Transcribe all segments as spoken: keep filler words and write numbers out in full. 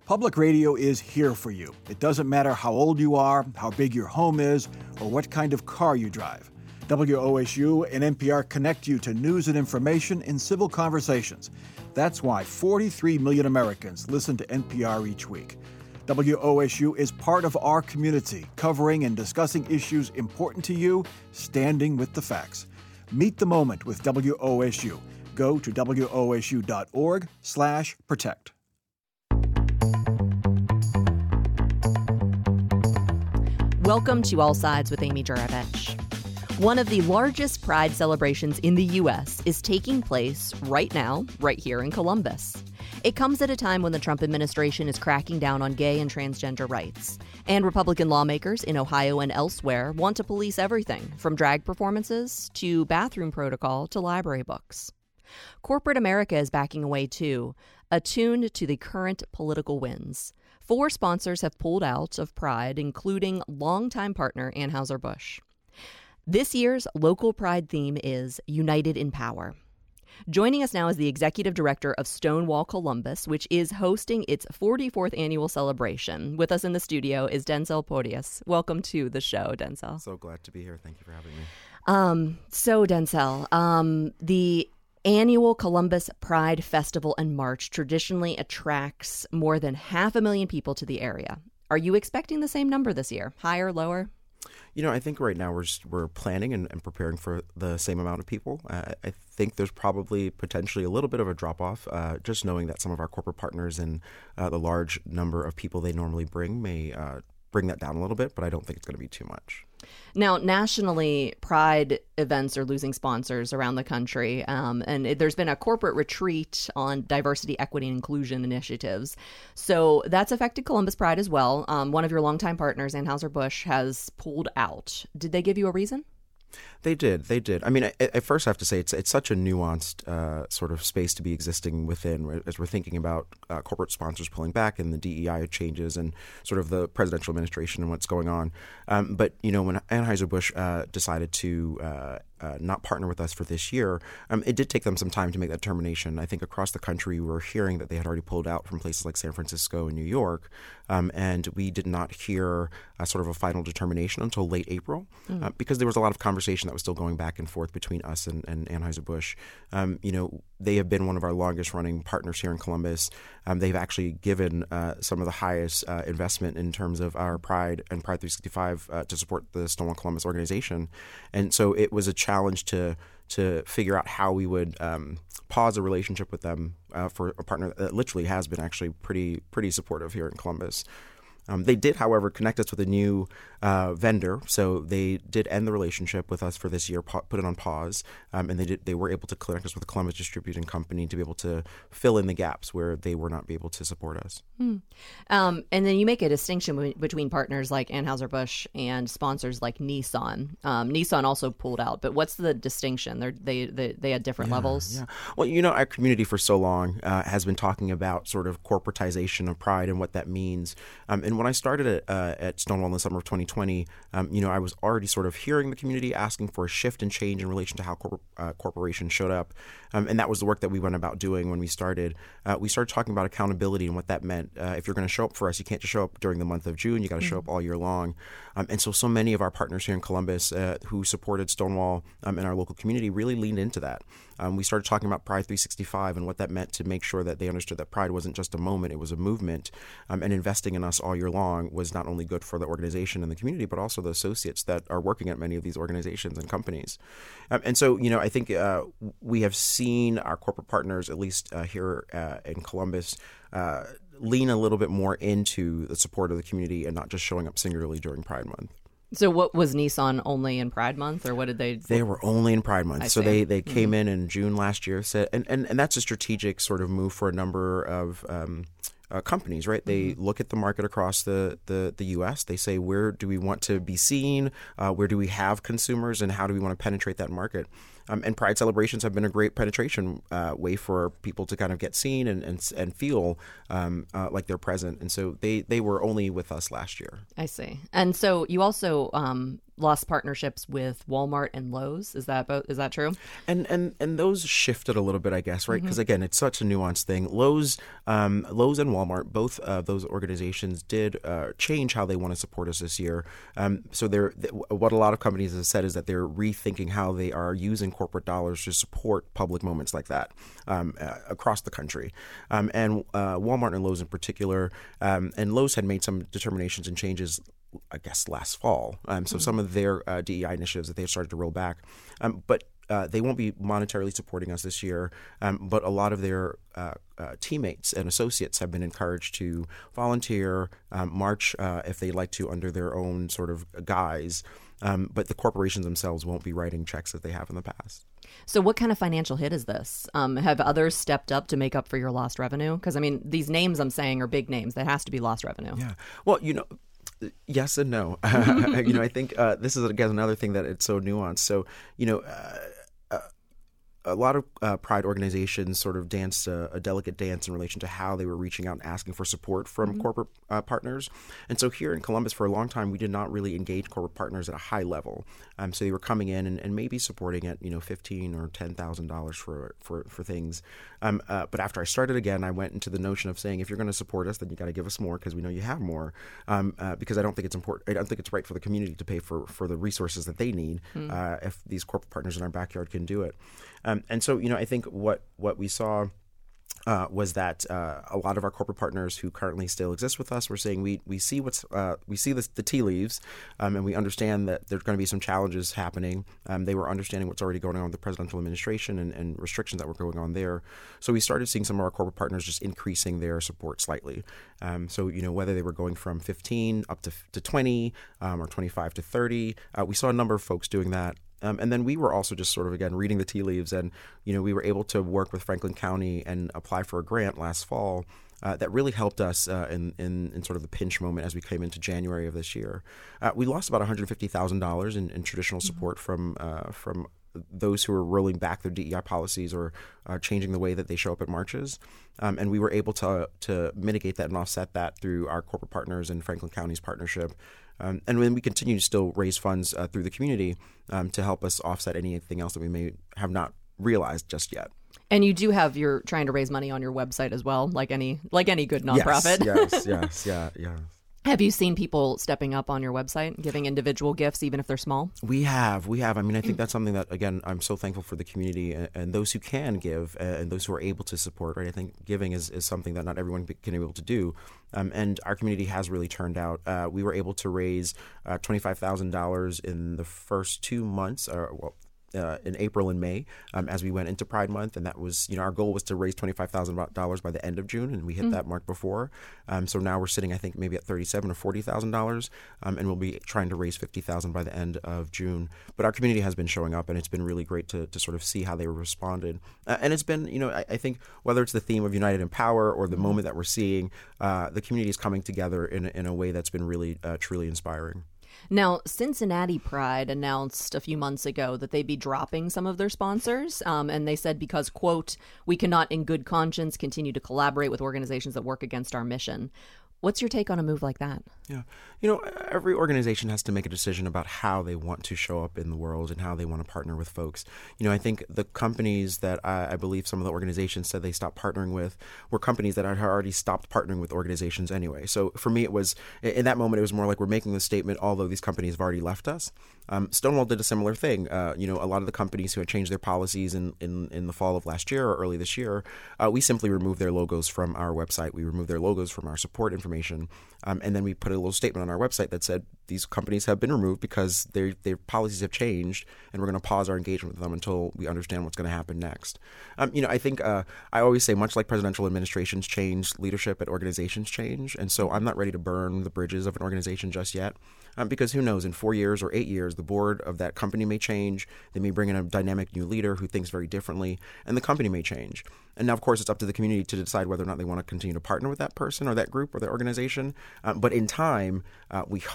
Public radio is here for you. It doesn't matter how old you are, how big your home is, or what kind of car you drive. W O S U and N P R connect you to news and information in civil conversations. That's why forty-three million Americans listen to N P R each week. W O S U is part of our community, covering and discussing issues important to you, standing with the facts. Meet the moment with W O S U. Go to W O S U dot org slash protect. Welcome to All Sides with Amy Juravich. One of the largest Pride celebrations in the U S is taking place right now, right here in Columbus. It comes at a time when the Trump administration is cracking down on gay and transgender rights. And Republican lawmakers in Ohio and elsewhere want to police everything from drag performances to bathroom protocol to library books. Corporate America is backing away too, attuned to the current political winds. Four sponsors have pulled out of Pride, including longtime partner Anheuser-Busch. This year's local Pride theme is United in Power. Joining us now is the executive director of Stonewall Columbus, which is hosting its forty-fourth annual celebration. With us in the studio is Denzel Porteous. Welcome to the show, Denzel. So glad to be here. Thank you for having me. Um, so, Denzel, um, the annual Columbus Pride Festival and March traditionally attracts more than half a million people to the area. Are you expecting the same number this year? Higher, lower? You know, I think right now we're just, we're planning and, and preparing for the same amount of people. Uh, I think there's probably potentially a little bit of a drop-off, uh, just knowing that some of our corporate partners and uh, the large number of people they normally bring may uh, bring that down a little bit, but I don't think it's going to be too much. Now, nationally, Pride events are losing sponsors around the country, um, and it, there's been a corporate retreat on diversity, equity, and inclusion initiatives. So that's affected Columbus Pride as well. Um, one of your longtime partners, Anheuser-Busch, has pulled out. Did they give you a reason? They did. They did. I mean, at, at first I have to say it's it's such a nuanced uh, sort of space to be existing within as we're thinking about uh, corporate sponsors pulling back and the D E I changes and sort of the presidential administration and what's going on. Um, but, you know, when Anheuser-Busch uh, decided to uh, uh, not partner with us for this year, um, it did take them some time to make that determination. I think across the country we were hearing that they had already pulled out from places like San Francisco and New York, um, and we did not hear uh, sort of a final determination until late April mm. uh, because there was a lot of conversation that was still going back and forth between us and, and Anheuser-Busch. Um, you know, they have been one of our longest running partners here in Columbus. Um, they've actually given uh, some of the highest uh, investment in terms of our Pride and Pride three sixty-five uh, to support the Stonewall Columbus organization. And so it was a challenge to to figure out how we would um, pause a relationship with them uh, for a partner that literally has been actually pretty pretty supportive here in Columbus. Um, they did, however, connect us with a new uh, vendor, so they did end the relationship with us for this year, pa- put it on pause, um, and they did. They were able to connect us with the Columbus Distributing Company to be able to fill in the gaps where they were not able to support us. Hmm. Um, and then you make a distinction w- between partners like Anheuser-Busch and sponsors like Nissan. Um, Nissan also pulled out, but what's the distinction? They're, they they they had different yeah, levels. Yeah. Well, you know, our community for so long uh, has been talking about sort of corporatization of Pride and what that means, um, and when I started at, uh, at Stonewall in the summer of twenty twenty, um, you know, I was already sort of hearing the community asking for a shift and change in relation to how corpor- uh, corporations showed up. Um, and that was the work that we went about doing when we started. Uh, we started talking about accountability and what that meant. Uh, if you're going to show up for us, you can't just show up during the month of June. You got to mm-hmm. show up all year long. Um, and so, so many of our partners here in Columbus uh, who supported Stonewall um, in our local community really leaned into that. Um, we started talking about Pride three sixty-five and what that meant to make sure that they understood that Pride wasn't just a moment, it was a movement. Um, and investing in us all year long was not only good for the organization and the community, but also the associates that are working at many of these organizations and companies. Um, and so, you know, I think uh, we have seen our corporate partners, at least uh, here uh, in Columbus, uh, lean a little bit more into the support of the community and not just showing up singularly during Pride Month. So what was Nissan only in Pride Month, or what did they? They were only in Pride Month. I so see. they, they came mm-hmm. in in June last year, said, and, and, and that's a strategic sort of move for a number of um, uh, companies, right? They mm-hmm. look at the market across the, the, the U S. They say, where do we want to be seen? Uh, where do we have consumers? And how do we want to penetrate that market? Um, and Pride celebrations have been a great penetration uh, way for people to kind of get seen and and, and feel um, uh, like they're present. And so they, they were only with us last year. I see. And so you also um, lost partnerships with Walmart and Lowe's. Is that both, is that true? And and and those shifted a little bit, I guess, right? Because mm-hmm. again, it's such a nuanced thing. Lowe's, um, Lowe's and Walmart, both of those organizations did uh, change how they want to support us this year. Um, so they're th- what a lot of companies have said is that they're rethinking how they are using corporate dollars to support public moments like that um, uh, across the country. Um, and uh, Walmart and Lowe's in particular, um, and Lowe's had made some determinations and changes, I guess, last fall. Um, so mm-hmm. some of their uh, D E I initiatives that they've started to roll back. Um, but uh, they won't be monetarily supporting us this year. Um, but a lot of their uh, uh, teammates and associates have been encouraged to volunteer, um, march uh, if they'd like to under their own sort of guise. Um, but the corporations themselves won't be writing checks that they have in the past. So what kind of financial hit is this? Um, have others stepped up to make up for your lost revenue? Because, I mean, these names I'm saying are big names. That has to be lost revenue. Yeah. Well, you know, yes and no. you know, I think uh, this is, again, another thing that it's so nuanced. So, you know, uh, a lot of uh, Pride organizations sort of danced a, a delicate dance in relation to how they were reaching out and asking for support from mm-hmm. corporate uh, partners. And so here in Columbus, for a long time, we did not really engage corporate partners at a high level. Um, so they were coming in and, and maybe supporting at, you know, fifteen thousand dollars or ten thousand dollars for, for, for things. Um, uh, but after I started again, I went into the notion of saying, if you're going to support us, then you got to give us more because we know you have more. Um, uh, because I don't think it's important. I don't think it's right for the community to pay for, for the resources that they need mm. uh, if these corporate partners in our backyard can do it. Um, and so, you know, I think what, what we saw uh, was that uh, a lot of our corporate partners who currently still exist with us were saying we we see what's uh, we see the, the tea leaves, um, and we understand that there's going to be some challenges happening. Um, they were understanding what's already going on with the presidential administration and, and restrictions that were going on there. So we started seeing some of our corporate partners just increasing their support slightly. Um, so, you know, whether they were going from fifteen up to, to twenty um, or twenty-five to thirty, uh, we saw a number of folks doing that. Um, and then we were also just sort of, again, reading the tea leaves. And, you know, we were able to work with Franklin County and apply for a grant last fall uh, that really helped us uh, in, in, in sort of the pinch moment as we came into January of this year. Uh, we lost about one hundred fifty thousand dollars in, in traditional support mm-hmm. from uh, from those who were rolling back their D E I policies or uh, changing the way that they show up at marches. Um, and we were able to to mitigate that and offset that through our corporate partners and Franklin County's partnership. Um, and then we continue to still raise funds uh, through the community um, to help us offset anything else that we may have not realized just yet. And you do have, you're trying to raise money on your website as well, like any like any good nonprofit. Yes, yes, yes, yeah, yeah. Have you seen people stepping up on your website, giving individual gifts, even if they're small? We have. We have. I mean, I think that's something that, again, I'm so thankful for the community and, and those who can give and those who are able to support, right? I think giving is, is something that not everyone can be able to do. Um, and our community has really turned out. Uh, we were able to raise uh, twenty-five thousand dollars in the first two months, or well, Uh, in April and May um, as we went into Pride Month. And that was, you know, our goal was to raise twenty-five thousand dollars by the end of June, and we hit mm. that mark before. Um, so now we're sitting, I think, maybe at thirty-seven thousand dollars or forty thousand dollars, um, and we'll be trying to raise fifty thousand dollars by the end of June. But our community has been showing up, and it's been really great to, to sort of see how they responded. Uh, and it's been, you know, I, I think whether it's the theme of United in Power or the mm. moment that we're seeing, uh, the community is coming together in, in a way that's been really, uh, truly inspiring. Now, Cincinnati Pride announced a few months ago that they'd be dropping some of their sponsors. Um, and they said because, quote, we cannot in good conscience continue to collaborate with organizations that work against our mission. What's your take on a move like that? Yeah. You know, every organization has to make a decision about how they want to show up in the world and how they want to partner with folks. You know, I think the companies that I, I believe some of the organizations said they stopped partnering with were companies that had already stopped partnering with organizations anyway. So for me, it was, in that moment, it was more like we're making the statement, although these companies have already left us. Um, Stonewall did a similar thing. Uh, you know, a lot of the companies who had changed their policies in, in, in the fall of last year or early this year, uh, we simply removed their logos from our website. We removed their logos from our support information. Um, and then we put a little statement on our website that said these companies have been removed because their their policies have changed, and we're going to pause our engagement with them until we understand what's going to happen next. Um, you know, I think uh, I always say, much like presidential administrations change, leadership at organizations change, and so I'm not ready to burn the bridges of an organization just yet. Um, because who knows, in four years or eight years, the board of that company may change. They may bring in a dynamic new leader who thinks very differently, and the company may change. And now, of course, it's up to the community to decide whether or not they want to continue to partner with that person or that group or that organization. Um, but in time, uh, we hope uh,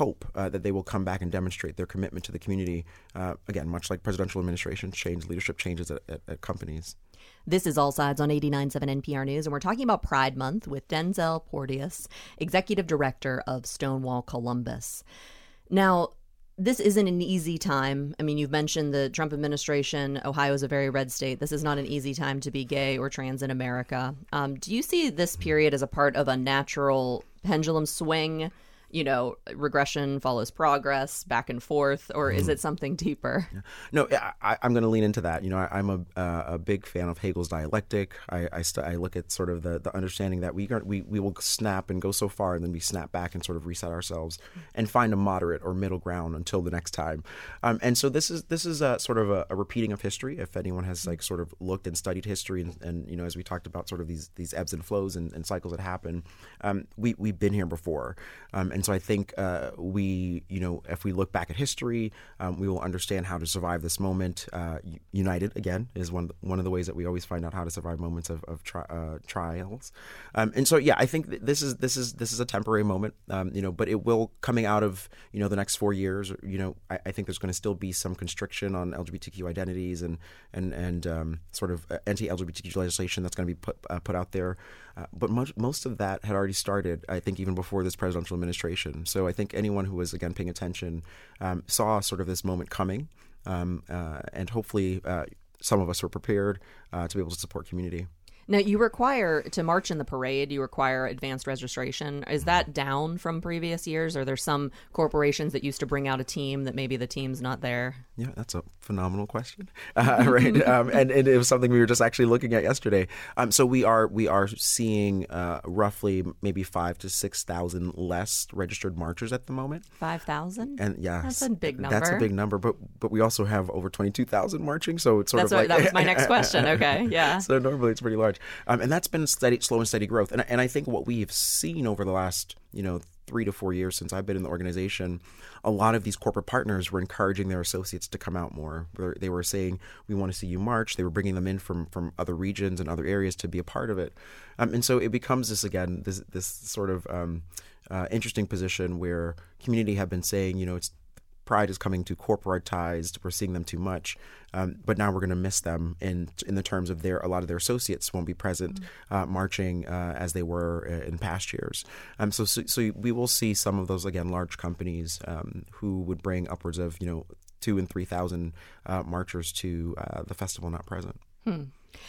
uh, that they will come back and demonstrate their commitment to the community. Uh, again, much like presidential administrations change, leadership changes at, at, at companies. This is All Sides on eighty-nine point seven N P R News, and we're talking about Pride Month with Denzel Porteous, Executive Director of Stonewall Columbus. Now, this isn't an easy time. I mean, you've mentioned the Trump administration. Ohio is a very red state. This is not an easy time to be gay or trans in America. Um, do you see this period as a part of a natural pendulum swing? You know, regression follows progress, back and forth, or is it something deeper? Yeah. No, I, I'm going to lean into that. You know, I, I'm a, uh, a big fan of Hegel's dialectic. I I, st- I look at sort of the, the understanding that we, we we will snap and go so far, and then we snap back and sort of reset ourselves and find a moderate or middle ground until the next time. Um, and so this is this is a, sort of a, a repeating of history. If anyone has like sort of looked and studied history, and, and you know, as we talked about, sort of these these ebbs and flows and, and cycles that happen, um, we we've been here before, um, and so I think uh, we, you know, if we look back at history, um, we will understand how to survive this moment. Uh, united, again, is one one of the ways that we always find out how to survive moments of, of tri- uh, trials. Um, and so, yeah, I think th- this is this is this is a temporary moment, um, you know, but it will, coming out of, you know, the next four years, you know, I, I think there's going to still be some constriction on L G B T Q identities and and and um, sort of anti-L G B T Q legislation that's going to be put uh, put out there. Uh, but most, most of that had already started, I think, even before this presidential administration. So I think anyone who was, again, paying attention um, saw sort of this moment coming. Um, uh, and hopefully uh, some of us were prepared uh, to be able to support community. Now, you require, to march in the parade, you require advanced registration. Is that down from previous years? Are there some corporations that used to bring out a team that maybe the team's not there? Yeah, that's a phenomenal question, uh, right? um, and, and it was something we were just actually looking at yesterday. Um, so we are we are seeing uh, roughly maybe five to six thousand less registered marchers at the moment. Five thousand? And yeah, that's a big number. That's a big number. But but we also have over twenty two thousand marching. So it's sort that's of what, like that was my next question. Okay, yeah. So normally it's pretty large, um, and that's been steady, slow and steady growth. And and I think what we have seen over the last you know three to four years since I've been in the organization, a lot of these corporate partners were encouraging their associates to come out more. They were saying, we want to see you march. They were bringing them in from, from other regions and other areas to be a part of it. Um, and so it becomes this, again, this this sort of um, uh, interesting position where community have been saying, you know, it's Pride is coming too corporatized. We're seeing them too much, um, but now we're going to miss them in in the terms of their a lot of their associates won't be present mm-hmm. uh, marching uh, as they were in past years. Um, so, so so we will see some of those again large companies um, who would bring upwards of you know two and three thousand uh, marchers to uh, the festival not present. Hmm.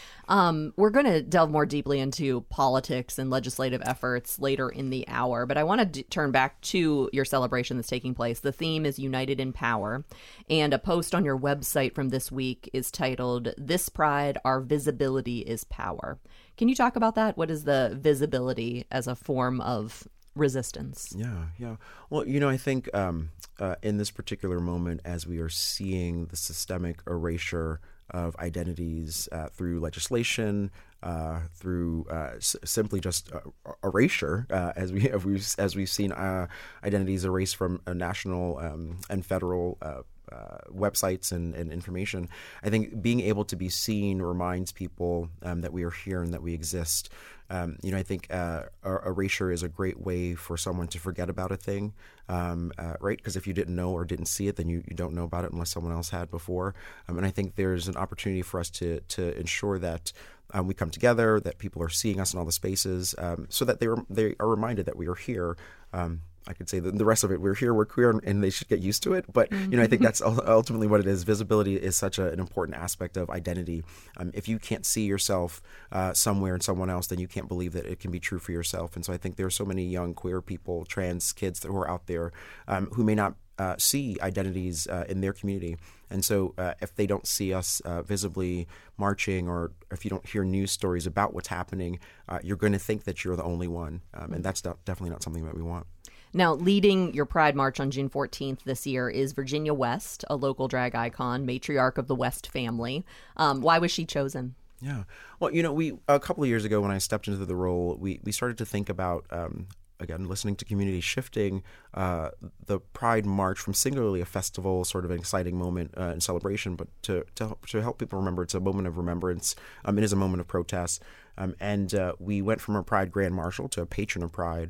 Um, we're going to delve more deeply into politics and legislative efforts later in the hour, but I want to d- turn back to your celebration that's taking place. The theme is United in Power, and a post on your website from this week is titled, "This Pride, Our Visibility is Power." Can you talk about that? What is the visibility as a form of resistance? Yeah, yeah. Well, you know, I think um, uh, in this particular moment, as we are seeing the systemic erasure of identities uh, through legislation, uh, through uh, s- simply just uh, erasure, uh, as we as we've as we've seen uh, identities erased from uh, national um, and federal uh, uh, websites and, and information. I think being able to be seen reminds people um, that we are here and that we exist. Um, you know, I think uh, erasure is a great way for someone to forget about a thing, um, uh, right? Because if you didn't know or didn't see it, then you, you don't know about it unless someone else had before. Um, and I think there's an opportunity for us to to ensure that um, we come together, that people are seeing us in all the spaces, um, so that they are, they are reminded that we are here. Um, I could say that the rest of it, we're here, we're queer, and they should get used to it. But, you know, I think that's ultimately what it is. Visibility is such a, an important aspect of identity. Um, if you can't see yourself uh, somewhere in someone else, then you can't believe that it can be true for yourself. And so I think there are so many young queer people, trans kids who are out there um, who may not uh, see identities uh, in their community. And so uh, if they don't see us uh, visibly marching, or if you don't hear news stories about what's happening, uh, you're going to think that you're the only one. Um, and that's not, definitely not something that we want. Now, leading your Pride March on June fourteenth this year is Virginia West, a local drag icon, matriarch of the West family. Um, why was she chosen? Yeah. Well, you know, we a couple of years ago when I stepped into the role, we, we started to think about, um, again, listening to community, shifting uh, the Pride March from singularly a festival, sort of an exciting moment uh, and celebration, but to, to to help people remember it's a moment of remembrance. Um, it is a moment of protest. Um, and uh, we went from a Pride Grand Marshal to a patron of Pride.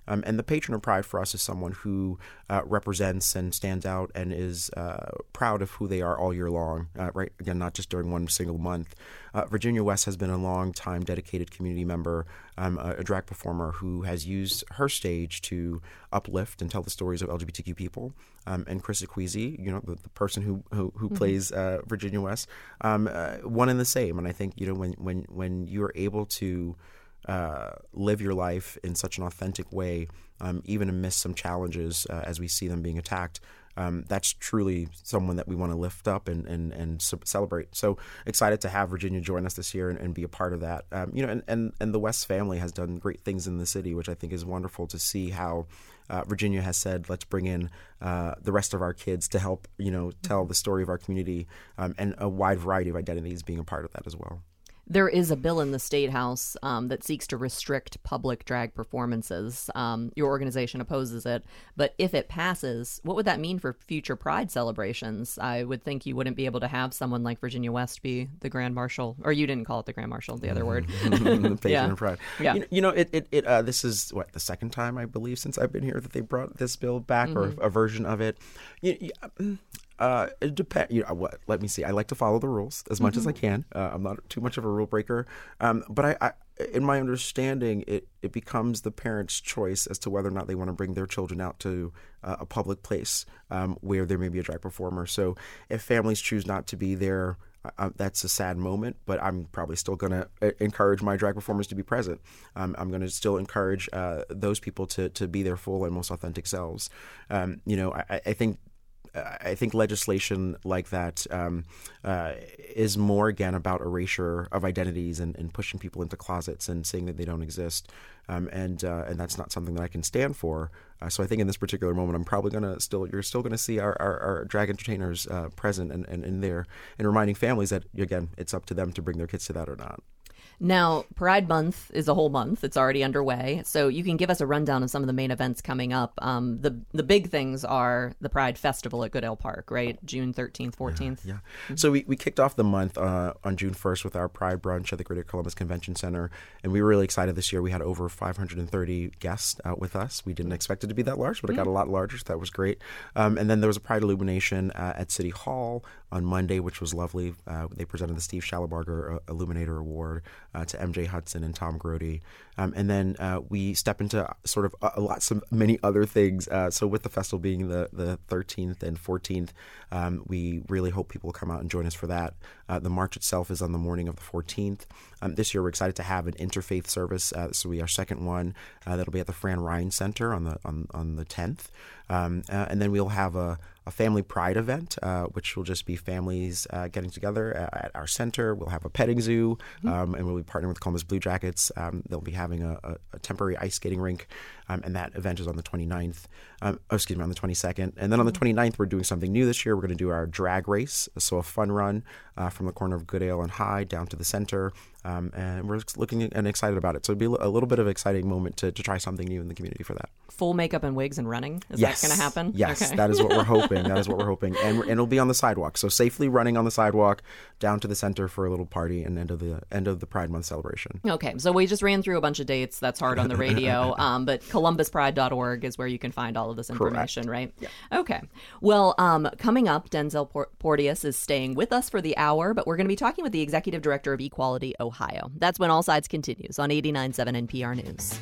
Um, and the patron of Pride for us is someone who uh, represents and stands out and is uh, proud of who they are all year long, uh, right? Again, not just during one single month. Uh, Virginia West has been a long-time dedicated community member, um, a, a drag performer who has used her stage to uplift and tell the stories of L G B T Q people. Um, and Chris Acquisi, you know, the, the person who who, who mm-hmm. plays uh, Virginia West, um, uh, one and the same. And I think, you know, when when when you are able to uh, live your life in such an authentic way, um, even amidst some challenges uh, as we see them being attacked, Um, that's truly someone that we want to lift up and and, and celebrate. So excited to have Virginia join us this year and, and be a part of that. Um, you know, and, and, and the West family has done great things in the city, which I think is wonderful to see how uh, Virginia has said, let's bring in uh, the rest of our kids to help, you know, tell the story of our community, um, and a wide variety of identities being a part of that as well. There is a bill in the State House um, that seeks to restrict public drag performances. Um, your organization opposes it, but if it passes, what would that mean for future Pride celebrations? I would think you wouldn't be able to have someone like Virginia West be the Grand Marshal, or you didn't call it the Grand Marshal, the other word. The patron yeah. of Pride. Yeah. You know, you know it. it, it uh, this is what the second time I believe since I've been here that they brought this bill back, mm-hmm. or a version of it. You, you, Uh, it depends. You know what? Let me see. I like to follow the rules as much mm-hmm. as I can. Uh, I'm not too much of a rule breaker. Um, but I, I, in my understanding, it, it becomes the parent's choice as to whether or not they want to bring their children out to uh, a public place um, where there may be a drag performer. So if families choose not to be there, uh, that's a sad moment. But I'm probably still going to encourage my drag performers to be present. Um, I'm going to still encourage uh, those people to to be their full and most authentic selves. Um, you know, I, I think. I think legislation like that um, uh, is more, again, about erasure of identities and, and pushing people into closets and saying that they don't exist. Um, and uh, and that's not something that I can stand for. Uh, so I think in this particular moment, I'm probably going to still, you're still going to see our, our, our drag entertainers uh, present and, and in there, and reminding families that, again, it's up to them to bring their kids to that or not. Now, Pride Month is a whole month. It's already underway. So you can give us a rundown of some of the main events coming up. Um, the the big things are the Pride Festival at Goodale Park, right? June thirteenth, fourteenth. Yeah. yeah. Mm-hmm. So we, we kicked off the month uh, on June first with our Pride Brunch at the Greater Columbus Convention Center. And we were really excited this year. We had over five hundred thirty guests out with us. We didn't expect it to be that large, but it got a lot larger, so that was great. Um, and then there was a Pride Illumination uh, at City Hall on Monday, which was lovely. Uh, they presented the Steve Schallenbarger uh, Illuminator Award uh, to M J Hudson and Tom Grody. Um, and then uh, we step into sort of a, a lots of many other things. Uh, so with the festival being the, the thirteenth and fourteenth, um, we really hope people will come out and join us for that. Uh, the march itself is on the morning of the fourteenth. Um, this year we're excited to have an interfaith service. Uh, this will be our second one. Uh, that'll be at the Fran Ryan Center on the on, on the tenth. Um, uh, and then we'll have a, a family pride event, uh, which will just be families uh, getting together at, at our center. We'll have a petting zoo, um, and we'll be partnering with Columbus Blue Jackets. Um, they'll be having a, a, a temporary ice skating rink, um, and that event is on the twenty-ninth. Um, oh, excuse me, on the twenty-second. And then on the twenty-ninth, we're doing something new this year. We're going to do our drag race, so a fun run uh, from the corner of Goodale and High down to the center. Um, and we're looking and excited about it. So it'll be a little bit of an exciting moment to, to try something new in the community for that. Full makeup and wigs and running? Is yes. that going to happen? Yes, okay. That is what we're hoping. That is what we're hoping. And, and it'll be on the sidewalk. So safely running on the sidewalk down to the center for a little party and end of the end of the Pride Month celebration. Okay, so we just ran through a bunch of dates. That's hard on the radio. um, but columbus pride dot org is where you can find all of this information, Correct. right? Yeah. Okay. Well, um, coming up, Denzel Porteous is staying with us for the hour, but we're going to be talking with the Executive Director of Equality Ohio. That's when All Sides continues on eighty-nine point seven N P R News.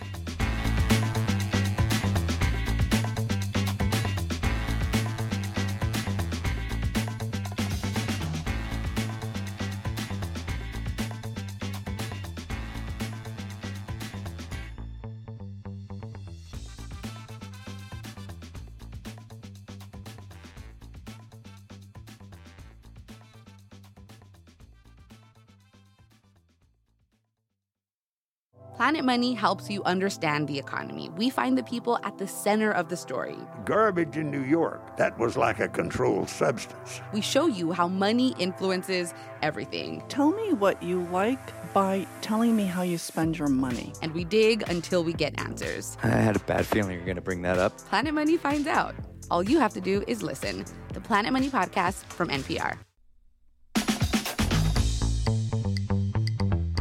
Planet Money helps you understand the economy. We find the people at the center of the story. Garbage in New York, that was like a controlled substance. We show you how money influences everything. Tell me what you like by telling me how you spend your money. And we dig until we get answers. I had a bad feeling you were going to bring that up. Planet Money finds out. All you have to do is listen. The Planet Money Podcast from N P R.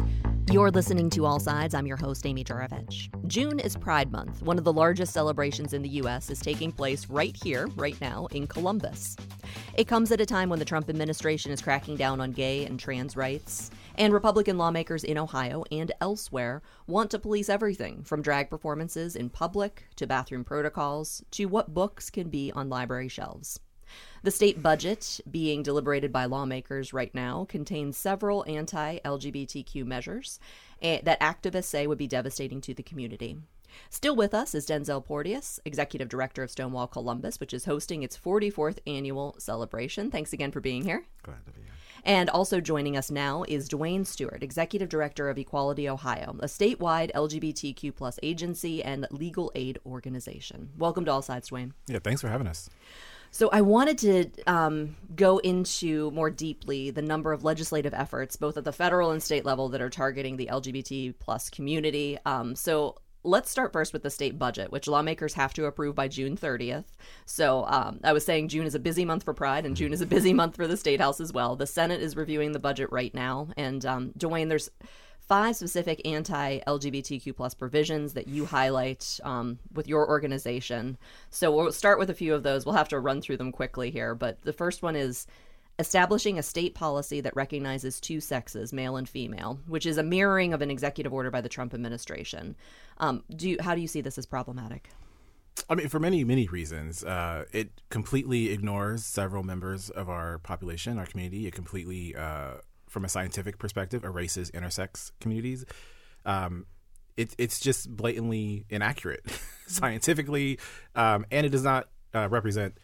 You're listening to All Sides. I'm your host, Amy Juravich. June is Pride Month. One of the largest celebrations in the U S is taking place right here, right now, in Columbus. It comes at a time when the Trump administration is cracking down on gay and trans rights, and Republican lawmakers in Ohio and elsewhere want to police everything from drag performances in public to bathroom protocols to what books can be on library shelves. The state budget being deliberated by lawmakers right now contains several anti-L G B T Q measures that activists say would be devastating to the community. Still with us is Denzel Porteous, Executive Director of Stonewall Columbus, which is hosting its forty-fourth annual celebration. Thanks again for being here. Glad to be here. And also joining us now is Dwayne Stewart, Executive Director of Equality Ohio, a statewide L G B T Q plus agency and legal aid organization. Welcome to All Sides, Dwayne. Yeah, thanks for having us. So I wanted to um, go into more deeply the number of legislative efforts, both at the federal and state level, that are targeting the L G B T plus community. Um, so let's start first with the state budget, which lawmakers have to approve by June thirtieth. So um, I was saying June is a busy month for Pride, and June is a busy month for the State House as well. The Senate is reviewing the budget right now. And um, Dwayne, there's five specific anti-L G B T Q plus provisions that you highlight um, with your organization. So we'll start with a few of those. We'll have to run through them quickly here. But the first one is establishing a state policy that recognizes two sexes, male and female, which is a mirroring of an executive order by the Trump administration. Um, do you, how do you see this as problematic? I mean, for many, many reasons. Uh, it completely ignores several members of our population, our community. It completely, uh, from a scientific perspective, erases intersex communities. Um, it, it's just blatantly inaccurate scientifically, um, and it does not uh, represent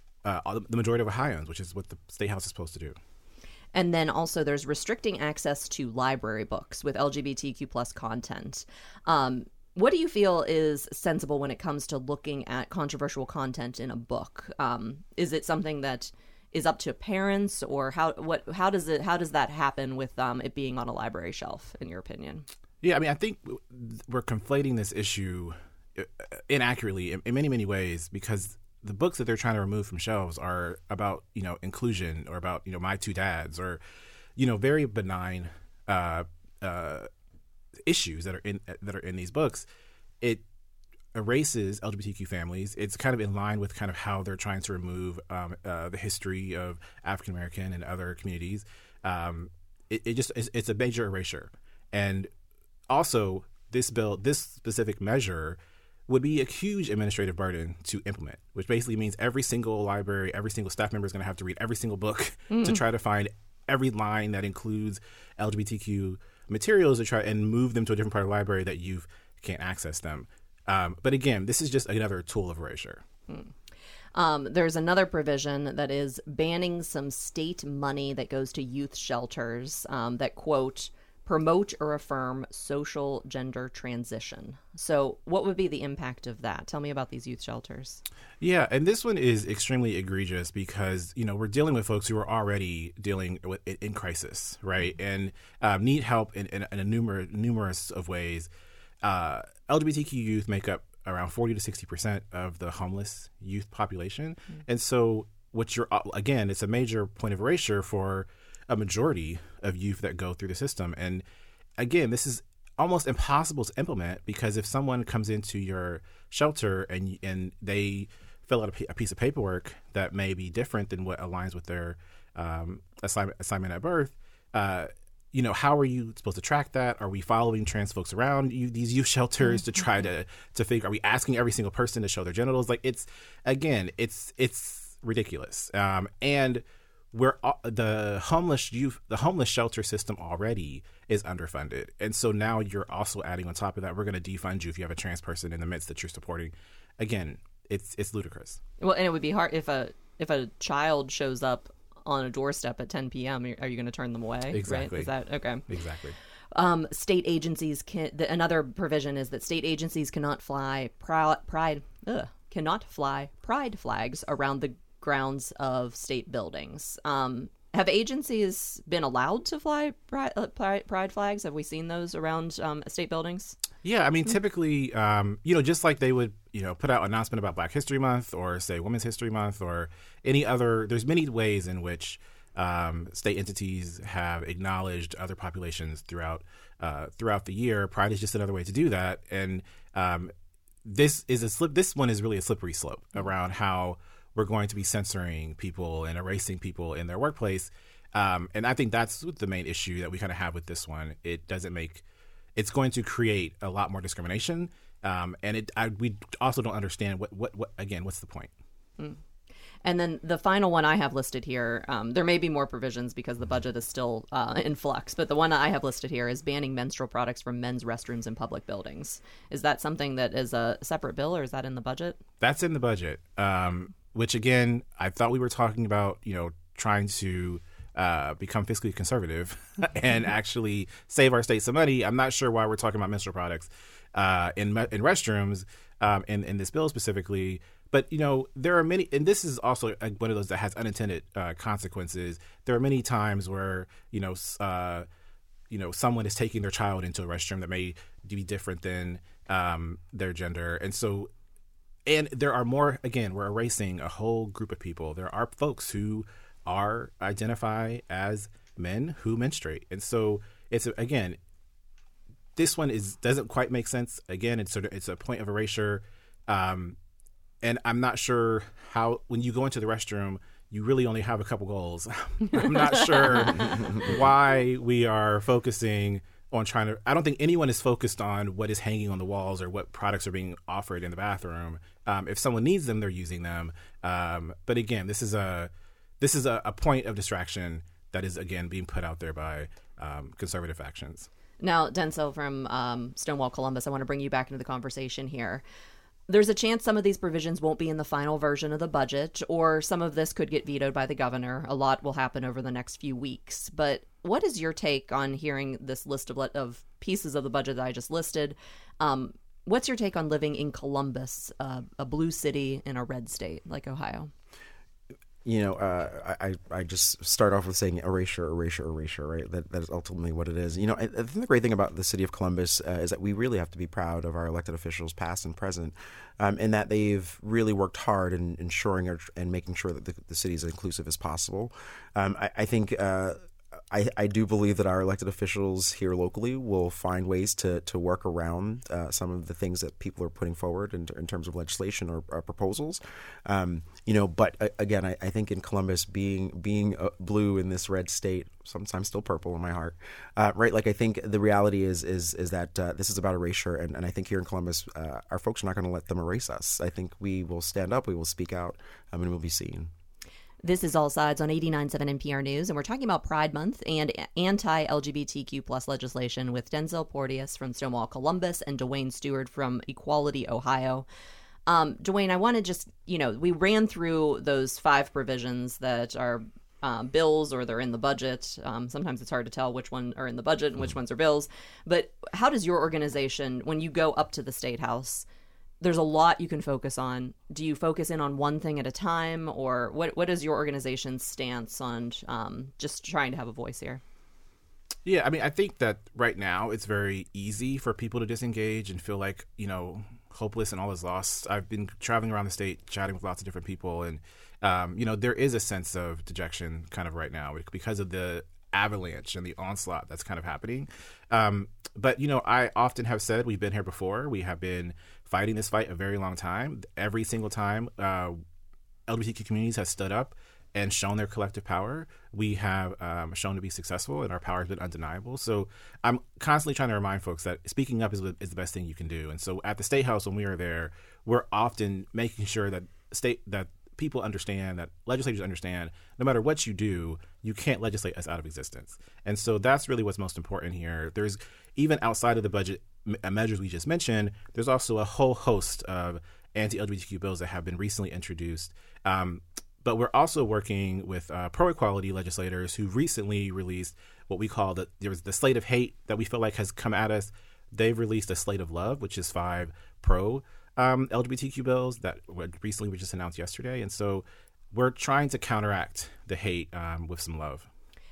Uh, the majority of Ohioans, which is what the State House is supposed to do. And then also there's restricting access to library books with L G B T Q plus content. Um, what do you feel is sensible when it comes to looking at controversial content in a book? Um, is it something that is up to parents, or how what how does it how does that happen with um, it being on a library shelf, in your opinion? Yeah, I mean, I think we're conflating this issue inaccurately in, in many, many ways, because the books that they're trying to remove from shelves are about, you know, inclusion, or about, you know, My Two Dads, or, you know, very benign uh, uh, issues that are in that are in these books. It erases L G B T Q families. It's kind of in line with kind of how they're trying to remove um, uh, the history of African American and other communities. Um, it, it just it's, it's a major erasure, and also this bill, this specific measure, would be a huge administrative burden to implement, which basically means every single library, every single staff member is going to have to read every single book mm. to try to find every line that includes L G B T Q materials to try and move them to a different part of the library that you can't access them. Um, but again, this is just another tool of erasure. Mm. Um, there's another provision that is banning some state money that goes to youth shelters um, that, quote, promote or affirm social gender transition. So what would be the impact of that? Tell me about these youth shelters. Yeah, and this one is extremely egregious because, you know, we're dealing with folks who are already dealing with in crisis, right? And um, need help in, in, in a numerous, numerous of ways. Uh, L G B T Q youth make up around forty to sixty percent of the homeless youth population. Mm-hmm. And so what you're, again, it's a major point of erasure for a majority of youth that go through the system. And again, this is almost impossible to implement, because if someone comes into your shelter and and they fill out a, a piece of paperwork that may be different than what aligns with their um, assignment, assignment at birth, uh, you know, how are you supposed to track that? Are we following trans folks around you, these youth shelters to try to to figure? Are we asking every single person to show their genitals? Like, it's again, it's it's ridiculous. Um, and Where the homeless youth, the homeless shelter system already is underfunded. And so now you're also adding on top of that, we're going to defund you if you have a trans person in the midst that you're supporting. Again, it's it's ludicrous. Well, and it would be hard if a if a child shows up on a doorstep at ten p.m. Are you going to turn them away? Exactly. Right? Is that okay? Exactly. Um, state agencies can. The, another provision is that state agencies cannot fly pride, pride ugh, cannot fly pride flags around the grounds of state buildings. Um, have agencies been allowed to fly pride, uh, pride flags? Have we seen those around um, state buildings? Yeah, I mean, typically, um, you know, just like they would, you know, put out an announcement about Black History Month, or say Women's History Month, or any other, there's many ways in which um, state entities have acknowledged other populations throughout uh, throughout the year. Pride is just another way to do that. And um, this is a slip. This one is really a slippery slope around how we're going to be censoring people and erasing people in their workplace. Um, and I think that's the main issue that we kind of have with this one. It doesn't make, it's going to create a lot more discrimination. Um, and it, I, we also don't understand what, what, what, again, what's the point? Mm. And then the final one I have listed here, um, there may be more provisions because the budget is still uh, in flux, but the one I have listed here is banning menstrual products from men's restrooms in public buildings. Is that something that is a separate bill, or is that in the budget? That's in the budget, um, which, again, I thought we were talking about, you know, trying to uh, become fiscally conservative and actually save our state some money. I'm not sure why we're talking about menstrual products uh, in in restrooms um, in, in this bill specifically. But, you know, there are many, and this is also one of those that has unintended uh, consequences. There are many times where, you know, uh, you know, someone is taking their child into a restroom that may be different than um, their gender. And so, and there are more, again, we're erasing a whole group of people. There are folks who are identify as men who menstruate. And so it's, again, this one is doesn't quite make sense. Again, it's sort of, it's a point of erasure. Um, And I'm not sure how, when you go into the restroom, you really only have a couple goals. I'm not sure why we are focusing on trying to, I don't think anyone is focused on what is hanging on the walls or what products are being offered in the bathroom. Um, if someone needs them, they're using them. Um, but again, this is a, this is a, a point of distraction that is, again, being put out there by um, conservative factions. Now, Denzel from um, Stonewall Columbus, I want to bring you back into the conversation here. There's a chance some of these provisions won't be in the final version of the budget, or some of this could get vetoed by the governor. A lot will happen over the next few weeks. But what is your take on hearing this list of, of pieces of the budget that I just listed? Um, what's your take on living in Columbus, uh, a blue city in a red state like Ohio? You know, uh, I, I just start off with saying erasure, erasure, erasure, right? That that is ultimately what it is. You know, I, I think the great thing about the city of Columbus uh, is that we really have to be proud of our elected officials, past and present, um, in that they've really worked hard in ensuring our, and making sure that the, the city is as inclusive as possible. Um, I, I think uh, I, I do believe that our elected officials here locally will find ways to to work around uh, some of the things that people are putting forward in, in terms of legislation or, or proposals. Um, you know, but uh, again, I, I think in Columbus, being being uh, blue in this red state, sometimes still purple in my heart, uh, right? Like I think the reality is is is that uh, this is about erasure, and, and I think here in Columbus, uh, our folks are not going to let them erase us. I think we will stand up, we will speak out, um, and we'll be seen. This is All Sides on eighty-nine point seven N P R News, and we're talking about Pride Month and anti-L G B T Q plus legislation with Denzel Porteous from Stonewall Columbus and Dwayne Stewart from Equality, Ohio. Um, Dwayne, I want to just, you know, we ran through those five provisions that are um, bills or they're in the budget. Um, sometimes it's hard to tell which one are in the budget and which ones are bills. But how does your organization, when you go up to the State House, there's a lot you can focus on. Do you focus in on one thing at a time, or what? What is your organization's stance on um, just trying to have a voice here? Yeah, I mean, I think that right now it's very easy for people to disengage and feel like, you know, hopeless and all is lost. I've been traveling around the state, chatting with lots of different people, and, um, you know, there is a sense of dejection kind of right now because of the avalanche and the onslaught that's kind of happening. Um, but, you know, I often have said we've been here before. We have been fighting this fight a very long time. Every single time uh, L G B T Q communities have stood up and shown their collective power, we have um, shown to be successful, and our power has been undeniable. So I'm constantly trying to remind folks that speaking up is, is the best thing you can do. And so at the State House, when we are there, we're often making sure that state that people understand, that legislators understand, no matter what you do, you can't legislate us out of existence. And so that's really what's most important here. There's, even outside of the budget m- measures we just mentioned, there's also a whole host of anti-L G B T Q bills that have been recently introduced. Um, but we're also working with uh, pro-equality legislators who recently released what we call the, there was the slate of hate that we feel like has come at us. They've released a slate of love, which is five pro Um, L G B T Q bills that were recently were just announced yesterday. And so we're trying to counteract the hate um, with some love.